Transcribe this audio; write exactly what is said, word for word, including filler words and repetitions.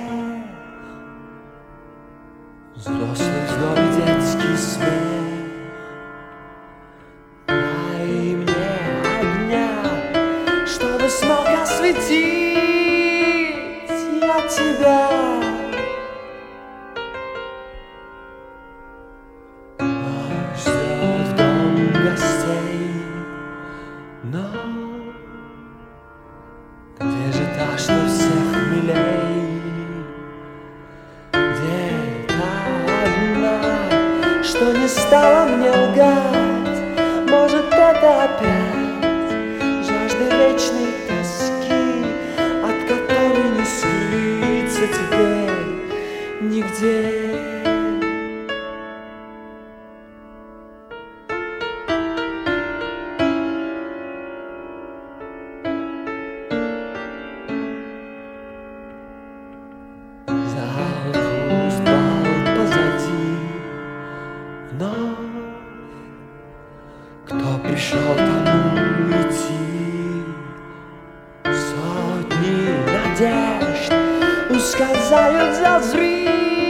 Взрослый злой детский смех. Дай мне огня, чтобы смог осветить я тебя. Ночь ждет в дом гостей, но где же та, что всех милей? Где та одна, что не стала мне лгать? Может, это опять жажда вечной тоски, от которой не скрыться теперь нигде. Пусть бал позади, вновь кто пришел, тому идти. Сотни надежд ускользают за зритель.